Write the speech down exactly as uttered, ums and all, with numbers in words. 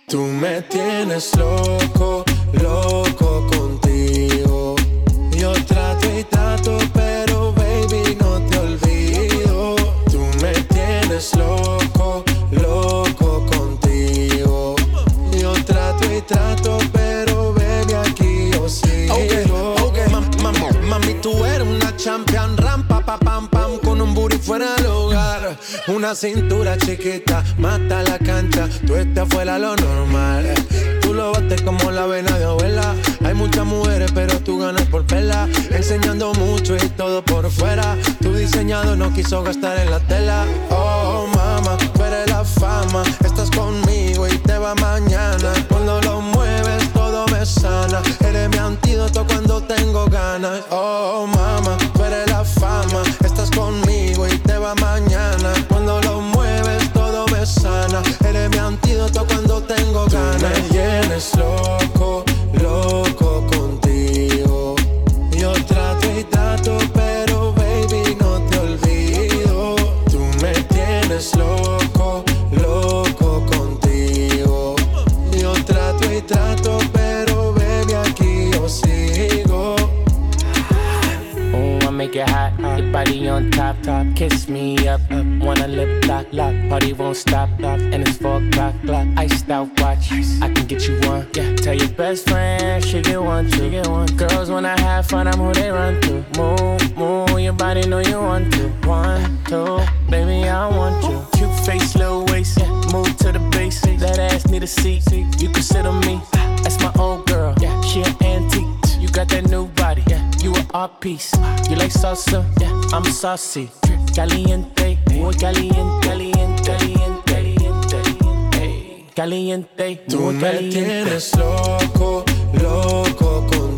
Tú me tienes loco, loco contigo. Yo trato y trato, pero baby no te olvido. Tú me tienes loco, loco contigo. Yo trato y trato, pero baby aquí yo sigo. Okay, okay. Mam, mam, mami, tú eres una champion, rampa, pa, pam, pam, con un booty fuera del hogar. Una cintura chiquita, mata la cancha, tú estás fuera lo normal. Tú lo bates como la vena de abuela. Hay muchas mujeres, pero tú ganas por pela. Enseñando mucho y todo por fuera. Tu diseñado no quiso gastar en la tela. Oh, mama, tú eres la fama. Estás conmigo y te va mañana. Cuando lo mueves, todo me sana. Eres mi antídoto cuando tengo ganas. Oh, mama, tú eres la fama. Estás conmigo y te va mañana. Cuando lo mueves, todo me sana. Eres mi antídoto cuando tengo ganas. Tú me tienes loco, loco contigo. Yo trato y trato, pero baby no te olvido. Tú me tienes loco, loco contigo. Yo trato y trato, pero baby aquí yo sigo. Oh, I make it hot, your body on top, top. Kiss me up, up. Wanna lip lock, lock. Party won't stop, stop. And it's four o'clock, clock. Iced out watch, I can get you one. Yeah, tell your best friend she get one, she get one. Girls wanna have fun, I'm who they run to. Move, move, your body know you want to. One, two, baby I want you. Cute face, little waist, yeah. Move to the base. That ass need a seat, you can sit on me. That's my old girl, yeah. She an antique. You got that new body, yeah. You an art piece. You like salsa, yeah. I'm saucy. Caliente, muy caliente, caliente, caliente, caliente, caliente. Tú me tienes loco, loco contigo.